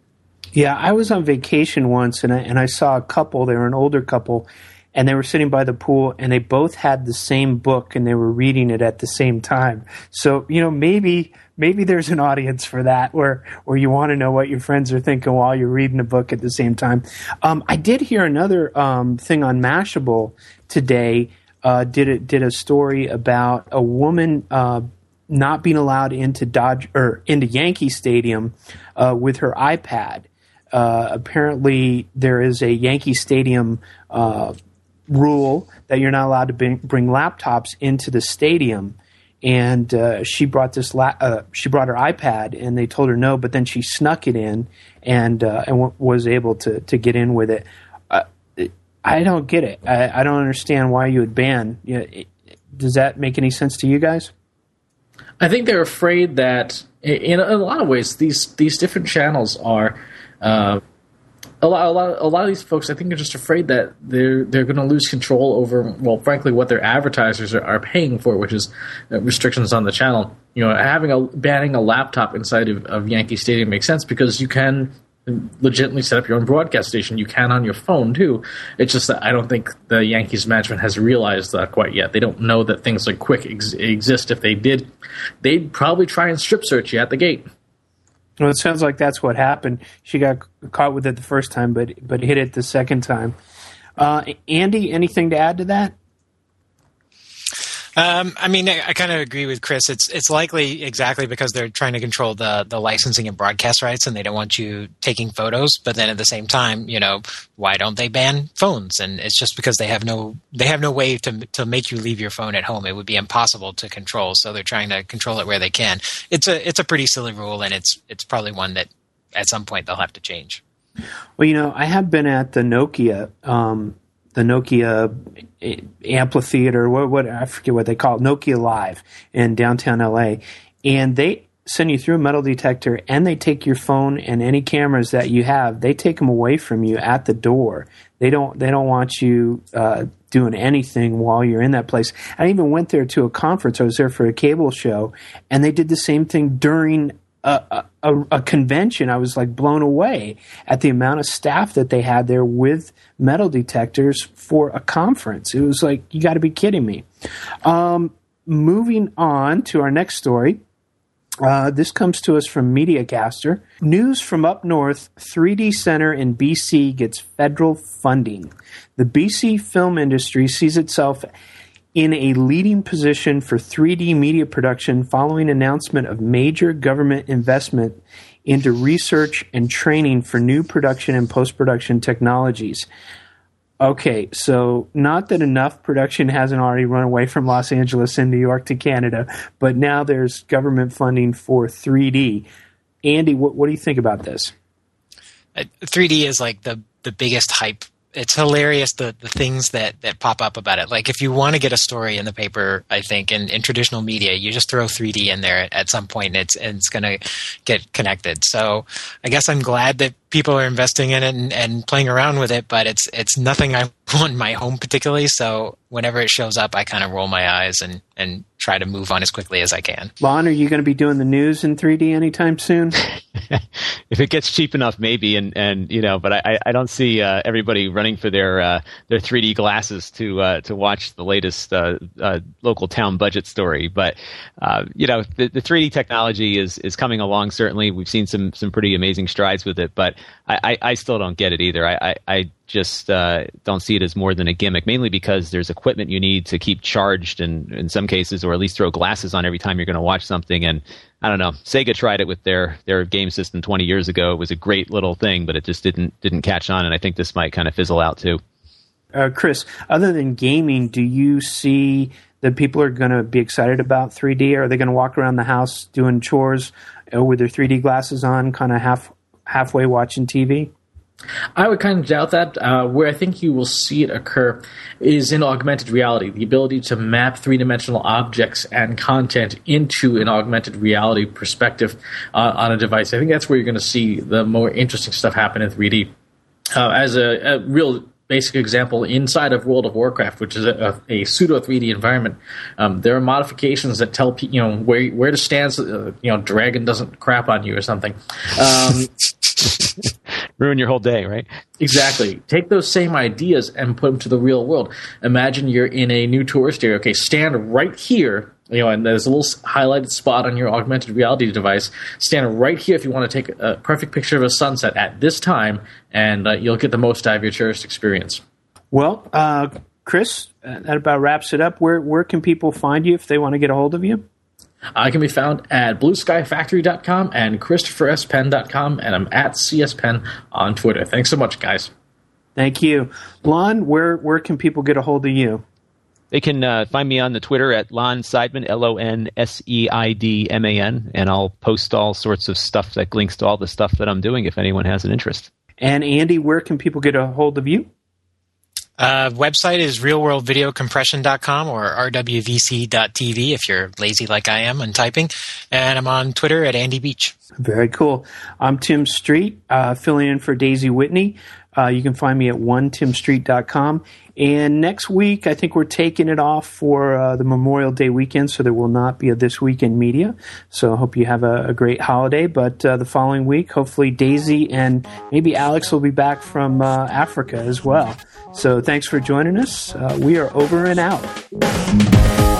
Yeah, I was on vacation once, and I, and I saw a couple. They were an older couple, and they were sitting by the pool, and they both had the same book, and they were reading it at the same time. So, you know, maybe maybe there's an audience for that, where where you want to know what your friends are thinking while you're reading a book at the same time. Um, I did hear another um, thing on Mashable today. Uh, did it did a story about a woman uh, not being allowed into Dodge or into Yankee Stadium uh, with her iPad. Uh, apparently, there is a Yankee Stadium uh, rule that you're not allowed to bring, bring laptops into the stadium, and uh, she brought this la- uh, she brought her iPad, and they told her no, but then she snuck it in and uh, and w- was able to to get in with it. Uh, I don't get it. I, I don't understand why you would ban. You know, it, does that make any sense to you guys? I think they're afraid that, in a lot of ways, these these different channels are. Uh, a lot, a lot, a lot of these folks, I think, are just afraid that they're they're going to lose control over, well, frankly, what their advertisers are, are paying for, which is uh, restrictions on the channel. You know, having a banning a laptop inside of, of Yankee Stadium makes sense because you can legitimately set up your own broadcast station. You can on your phone too. It's just that I don't think the Yankees management has realized that quite yet. They don't know that things like Quick ex- exist. If they did, they'd probably try and strip search you at the gate. Well, it sounds like that's what happened. She got caught with it the first time, but but hit it the second time. Uh, Andy, anything to add to that? Um, I mean, I, I kind of agree with Chris. It's it's likely exactly because they're trying to control the the licensing and broadcast rights, and they don't want you taking photos. But then at the same time, you know, why don't they ban phones? And it's just because they have no they have no way to to make you leave your phone at home. It would be impossible to control. So they're trying to control it where they can. It's a it's a pretty silly rule, and it's it's probably one that at some point they'll have to change. Well, you know, I have been at the Nokia. Um, the Nokia amphitheater, what, what I forget what they call it, Nokia Live in downtown L A, and they send you through a metal detector, and they take your phone and any cameras that you have, they take them away from you at the door. They don't they don't want you uh, doing anything while you're in that place. I even went there to a conference. I was there for a cable show, and they did the same thing during A, a, a convention. I was like blown away at the amount of staff that they had there with metal detectors for a conference. It was like, you got to be kidding me. Um, moving on to our next story. Uh, this comes to us from MediaCaster. News from up north, three D Center in B C gets federal funding. The B C film industry sees itself in a leading position for three D media production following announcement of major government investment into research and training for new production and post-production technologies. Okay, so not that enough production hasn't already run away from Los Angeles and New York to Canada, but now there's government funding for three D. Andy, what, what do you think about this? Uh, three D is like the, the biggest hype. It's hilarious, the, the things that, that pop up about it. Like if you want to get a story in the paper, I think, in, in traditional media, you just throw three D in there at some point and it's, and it's going to get connected. So I guess I'm glad that people are investing in it and, and playing around with it, but it's it's nothing I want in my home particularly. So whenever it shows up, I kind of roll my eyes and, and try to move on as quickly as I can. Lon, are you going to be doing the news in three D anytime soon? If it gets cheap enough, maybe, and, and you know, but I, I don't see uh, everybody running for their uh, their three D glasses to uh, to watch the latest uh, uh, local town budget story. But uh, you know, the, the three D technology is is coming along. Certainly, we've seen some some pretty amazing strides with it, but I, I, I still don't get it either. I, I, I just uh, don't see it as more than a gimmick, mainly because there's equipment you need to keep charged in, in some cases, or at least throw glasses on every time you're going to watch something. And I don't know, Sega tried it with their, their game system twenty years ago. It was a great little thing, but it just didn't didn't catch on, and I think this might kind of fizzle out too. Uh, Chris, other than gaming, do you see that people are going to be excited about three D? Are they going to walk around the house doing chores uh, with their three D glasses on, kind of half halfway watching T V? I would kind of doubt that. Uh, where I think you will see it occur is in augmented reality, the ability to map three-dimensional objects and content into an augmented reality perspective uh, on a device. I think that's where you're going to see the more interesting stuff happen in three D. Uh, as a, a real basic example, inside of World of Warcraft, which is a, a, a pseudo three D environment, um, there are modifications that tell you know where where to stand so uh, you know dragon doesn't crap on you or something. Um, ruin your whole day, right? Exactly. Take those same ideas and put them to the real world. Imagine you're in a new tourist area. Okay, stand right here. You know, and there's a little highlighted spot on your augmented reality device. Stand right here if you want to take a perfect picture of a sunset at this time, and uh, you'll get the most out of your tourist experience. Well, uh, Chris, that about wraps it up. Where where can people find you if they want to get a hold of you? I can be found at blue sky factory dot com and christopher s penn dot com, and I'm at C S Penn on Twitter. Thanks so much, guys. Thank you. Lon, where, where can people get a hold of you? They can uh, find me on the Twitter at Lon Seidman, L O N S E I D M A N, and I'll post all sorts of stuff that links to all the stuff that I'm doing if anyone has an interest. And Andy, where can people get a hold of you? Uh, website is real world video compression dot com or r w v c dot t v if you're lazy like I am and typing. And I'm on Twitter at Andy Beach. Very cool. I'm Tim Street, uh, filling in for Daisy Whitney. Uh, you can find me at one tim street dot com. And next week, I think we're taking it off for uh, the Memorial Day weekend, so there will not be a This Week in Media. So I hope you have a, a great holiday. But uh, the following week, hopefully Daisy and maybe Alex will be back from uh, Africa as well. So thanks for joining us. Uh, we are over and out.